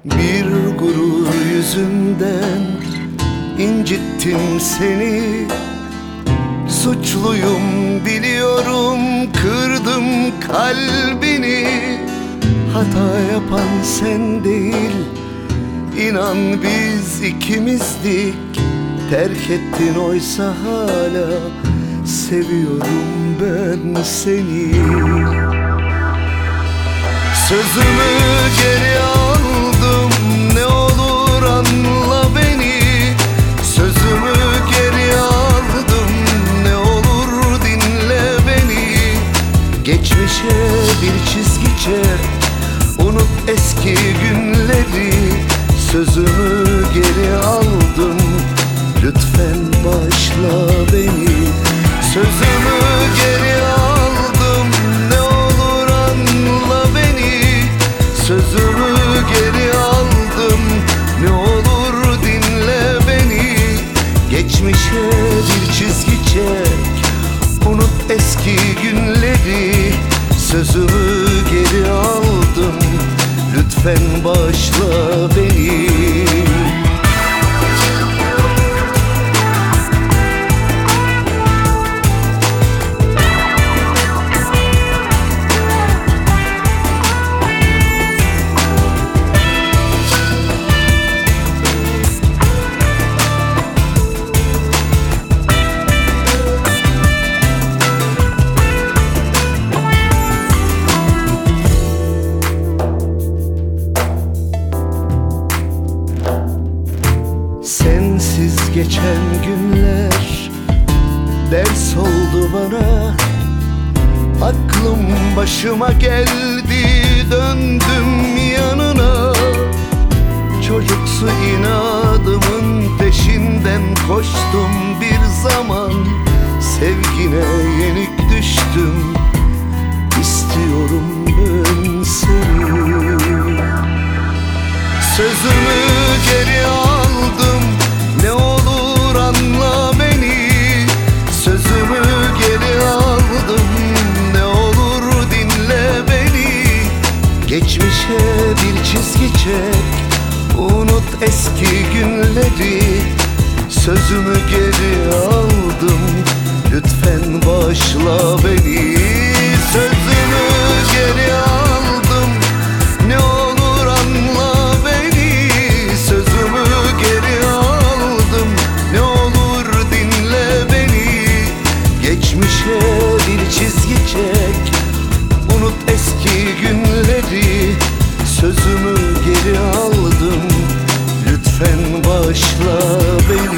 Bir gurur yüzünden incittim seni. Suçluyum biliyorum, kırdım kalbini. Hata yapan sen değil, İnan biz ikimizdik. Terk ettin oysa hala seviyorum ben seni. Sözümü geri aldım, ne olur anla beni. Sözümü geri aldım, ne olur dinle beni. Geçmişe bir çizgi çek, unut eski günleri. Sözümü geri aldım, lütfen bağışla beni. Sözümü geri aldım, ne olur anla beni. Sözümü geri aldım, ne olur dinle beni. Geçmişe bir çizgi çek, unut eski günleri. Sözümü geri aldım, lütfen bağışla beni. Sensiz geçen günler ders oldu bana. Aklım başıma geldi, döndüm yanına. Çocuksu inadımın peşinden koştum bir zaman. Sevgine yenik düştüm, istiyorum ben seni. Sözümü geri aldım, ne olur anla beni. Sözümü geri aldım, ne olur dinle beni. Geçmişe bir çizgi çek, unut eski günleri. Sözümü geri aldım, lütfen bağışla beni. Sözümü geri aldım, ne olur anla beni. Sözümü geri aldım, ne olur dinle beni. Geçmişe bir çizgi çek, unut eski günleri. Sözümü geri aldım, lütfen bağışla beni.